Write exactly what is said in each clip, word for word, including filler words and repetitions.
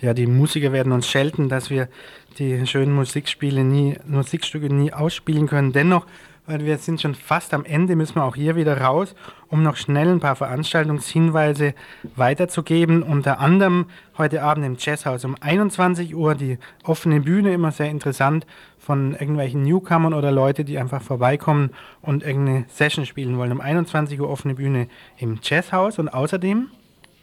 Ja, die Musiker werden uns schelten, dass wir die schönen Musikspiele nie, Musikstücke nie ausspielen können. Dennoch, weil wir sind schon fast am Ende, müssen wir auch hier wieder raus, um noch schnell ein paar Veranstaltungshinweise weiterzugeben. Unter anderem heute Abend im Jazzhaus um einundzwanzig Uhr die offene Bühne, immer sehr interessant, von irgendwelchen Newcomern oder Leute, die einfach vorbeikommen und irgendeine Session spielen wollen. Um einundzwanzig Uhr offene Bühne im Jazzhaus und außerdem...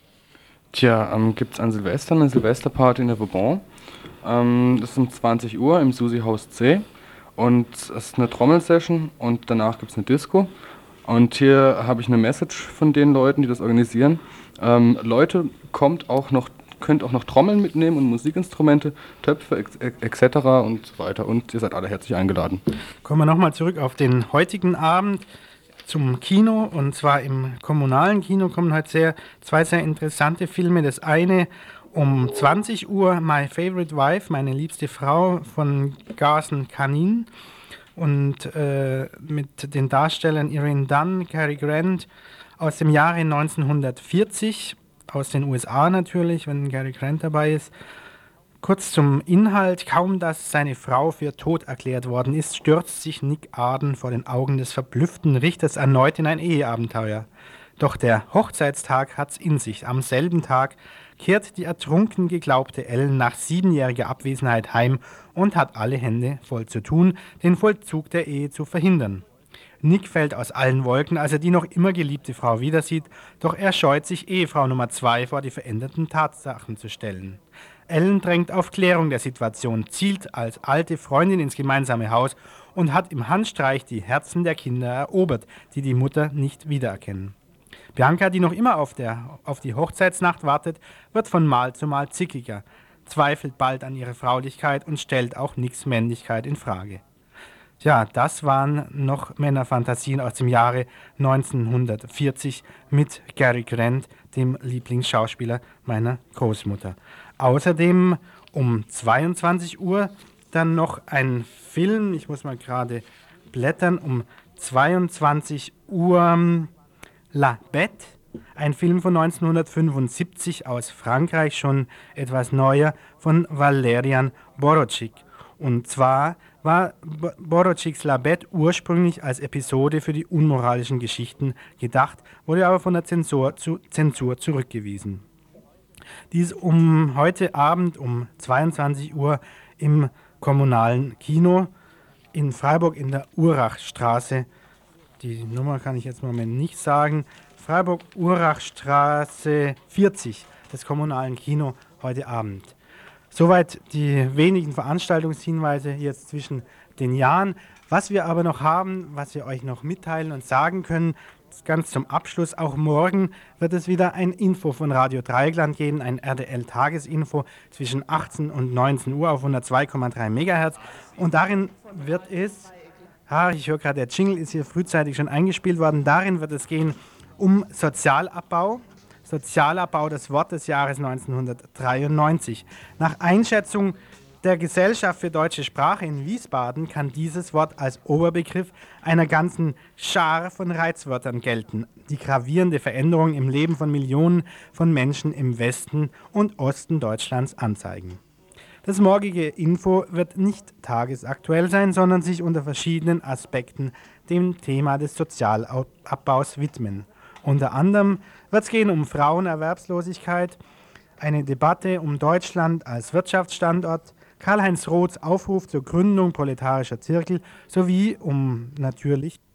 Tja, ähm, gibt es an Silvester eine Silvesterparty in der Vauban. Ähm, das ist um zwanzig Uhr im Susi Haus C. Und es ist eine Trommelsession und danach gibt es eine Disco. Und hier habe ich eine Message von den Leuten, die das organisieren. Ähm, Leute, kommt auch noch, könnt auch noch Trommeln mitnehmen und Musikinstrumente, Töpfe et cetera und so weiter. Und ihr seid alle herzlich eingeladen. Kommen wir nochmal zurück auf den heutigen Abend zum Kino, und zwar im kommunalen Kino kommen heute sehr, zwei sehr interessante Filme. Das eine um zwanzig Uhr My Favorite Wife, meine liebste Frau von Garson Kanin, und äh, mit den Darstellern Irene Dunn, Cary Grant aus dem Jahre neunzehnhundertvierzig, aus den U S A natürlich, wenn Cary Grant dabei ist. Kurz zum Inhalt: Kaum dass seine Frau für tot erklärt worden ist, stürzt sich Nick Arden vor den Augen des verblüfften Richters erneut in ein Eheabenteuer. Doch der Hochzeitstag hat's in sich. Am selben Tag kehrt die ertrunken geglaubte Ellen nach siebenjähriger Abwesenheit heim und hat alle Hände voll zu tun, den Vollzug der Ehe zu verhindern. Nick fällt aus allen Wolken, als er die noch immer geliebte Frau wieder sieht, doch er scheut sich, Ehefrau Nummer zwei vor die veränderten Tatsachen zu stellen. Ellen drängt auf Klärung der Situation, zielt als alte Freundin ins gemeinsame Haus und hat im Handstreich die Herzen der Kinder erobert, die die Mutter nicht wiedererkennen. Bianca, die noch immer auf, der, auf die Hochzeitsnacht wartet, wird von Mal zu Mal zickiger, zweifelt bald an ihre Fraulichkeit und stellt auch Nicks Männlichkeit in Frage. Ja, das waren noch Männerfantasien aus dem Jahre neunzehnhundertvierzig mit Cary Grant, dem Lieblingsschauspieler meiner Großmutter. Außerdem um zweiundzwanzig Uhr dann noch ein Film, ich muss mal gerade blättern, um zweiundzwanzig Uhr La Bête, ein Film von neunzehnhundertfünfundsiebzig aus Frankreich, schon etwas neuer, von Valerian Borotschik. Und zwar war Borotschicks La Bête ursprünglich als Episode für die unmoralischen Geschichten gedacht, wurde aber von der Zensur, zu, Zensur zurückgewiesen. Dies um heute Abend um zweiundzwanzig Uhr im kommunalen Kino in Freiburg in der Urachstraße. Die Nummer kann ich jetzt im Moment nicht sagen. Freiburg-Urachstraße vierzig, des kommunalen Kino heute Abend. Soweit die wenigen Veranstaltungshinweise jetzt zwischen den Jahren. Was wir aber noch haben, was wir euch noch mitteilen und sagen können, ganz zum Abschluss: Auch morgen wird es wieder ein Info von Radio Dreieckland geben, ein R D L-Tagesinfo zwischen achtzehn und neunzehn Uhr auf hundertzwei Komma drei Megahertz. Und darin wird es, ah, ich höre gerade, der Jingle ist hier frühzeitig schon eingespielt worden, darin wird es gehen um Sozialabbau. Sozialabbau, das Wort des Jahres neunzehnhundertdreiundneunzig. Nach Einschätzung der Gesellschaft für deutsche Sprache in Wiesbaden kann dieses Wort als Oberbegriff einer ganzen Schar von Reizwörtern gelten, die gravierende Veränderungen im Leben von Millionen von Menschen im Westen und Osten Deutschlands anzeigen. Das morgige Info wird nicht tagesaktuell sein, sondern sich unter verschiedenen Aspekten dem Thema des Sozialabbaus widmen. Unter anderem wird es gehen um Frauenerwerbslosigkeit, eine Debatte um Deutschland als Wirtschaftsstandort, Karl-Heinz Roths Aufruf zur Gründung proletarischer Zirkel sowie um natürlich